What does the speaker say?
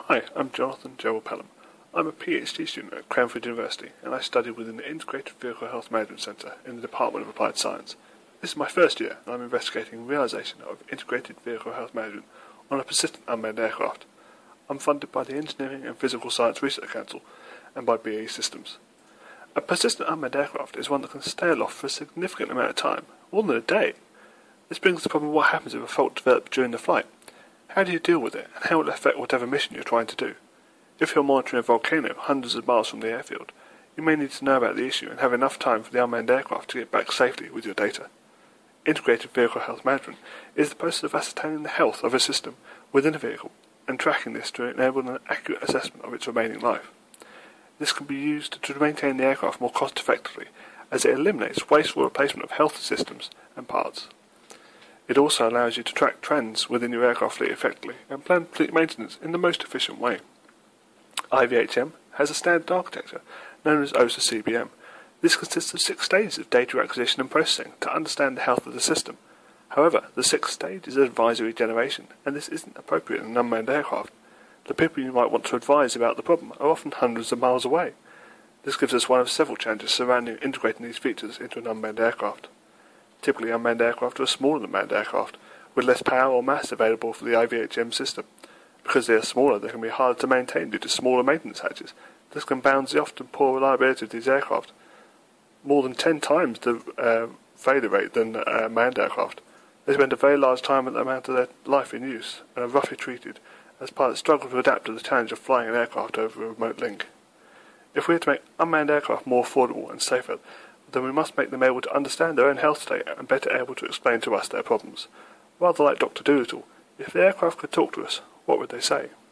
Hi, I'm Jonathan Gerald Pelham. I'm a PhD student at Cranford University, and I study within the Integrated Vehicle Health Management Centre in the Department of Applied Science. This is my first year, and I'm investigating realisation of integrated vehicle health management on a persistent unmanned aircraft. I'm funded by the Engineering and Physical Science Research Council and by BAE Systems. A persistent unmanned aircraft is one that can stay aloft for a significant amount of time, more than a day. This brings the problem of what happens if a fault develops during the flight. How do you deal with it, and how will it affect whatever mission you're trying to do? If you're monitoring a volcano hundreds of miles from the airfield, you may need to know about the issue and have enough time for the unmanned aircraft to get back safely with your data. Integrated Vehicle Health Management is the process of ascertaining the health of a system within a vehicle and tracking this to enable an accurate assessment of its remaining life. This can be used to maintain the aircraft more cost effectively, as it eliminates wasteful replacement of health systems and parts. It also allows you to track trends within your aircraft fleet effectively and plan fleet maintenance in the most efficient way. IVHM has a standard architecture known as OSA CBM. This consists of 6 stages of data acquisition and processing to understand the health of the system. However, the 6th stage is advisory generation, and this isn't appropriate in an unmanned aircraft. The people you might want to advise about the problem are often hundreds of miles away. This gives us one of several challenges surrounding integrating these features into an unmanned aircraft. Typically, unmanned aircraft are smaller than manned aircraft, with less power or mass available for the IVHM system. Because they are smaller, they can be harder to maintain due to smaller maintenance hatches. This compounds the often poor reliability of these aircraft. More than 10 times the failure rate than manned aircraft. They spend a very large time at the amount of their life in use, and are roughly treated as pilots struggle to adapt to the challenge of flying an aircraft over a remote link. If we are to make unmanned aircraft more affordable and safer, then we must make them able to understand their own health state and better able to explain to us their problems. Rather like Dr. Dolittle, if the aircraft could talk to us, what would they say?